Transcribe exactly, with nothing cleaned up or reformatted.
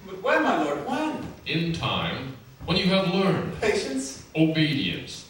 But when, my lord, when? In time, when you have learned Patience? obedience,